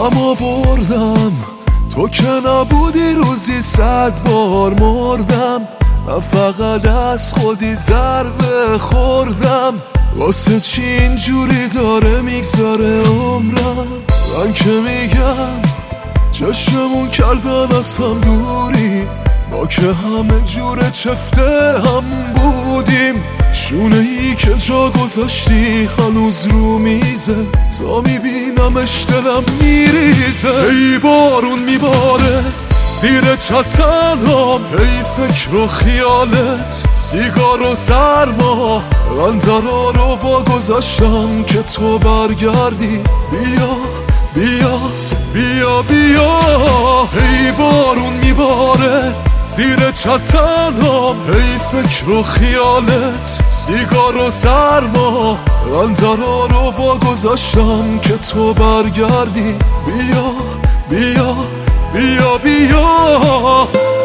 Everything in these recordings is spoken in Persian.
غم آوردم تو که نبودی روزی 100 بار مردم. من فقط از خودی ضربه خوردم. واسه چی اینجوری داره میگذره عمرم؟ من که میگم چشمون کردن از هم دوری، ما که همه جور چفته هم بودیم. شونه ای که جا گذاشتی هنوز رو میزه، تا میبینمش دلم میریزه. ای بارون میباره زیر چتنام، ای فکر و خیالت سیگار و سرما. من درا رو واگذاشتم که تو برگردی. بیا بیا بیا بیا. ای بارون میباره زیر چتنام، ای فکر و خیالت سیگار و سرما. من درا رو واگذاشتم که تو برگردی. بیا بیا بیا بیا.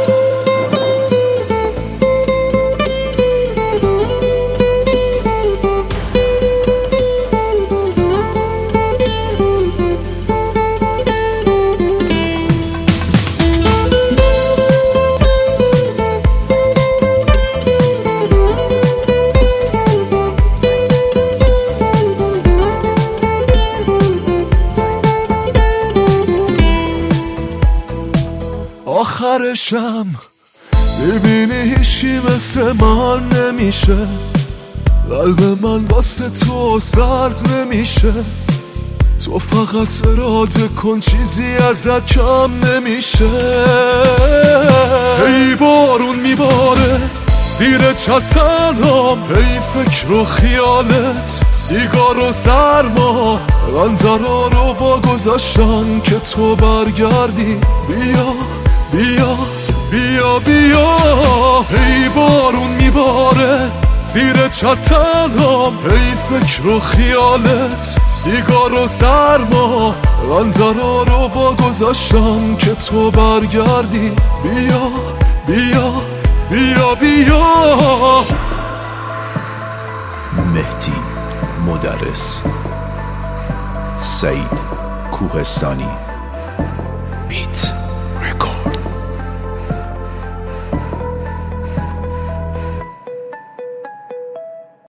آخرشم ببینی هیچی مثل من نمیشه. قلب من واسه تو سرد نمیشه. تو فقط اراده کن چیزی ازت کم نمیشه. ای بارون میباره زیر چتنام، ای فکر و خیالت سیگار و سرما. من درا رو واگذاشتم که تو برگردی. بیا بیا بیا بیا. ای بارون میباره زیر چتنام، ای فکر و خیالت سیگار و سرما. من درا رو واگذاشتم که تو برگردی. بیا بیا بیا بیا. مهدی مدرس، سعید کوهستانی، بیت.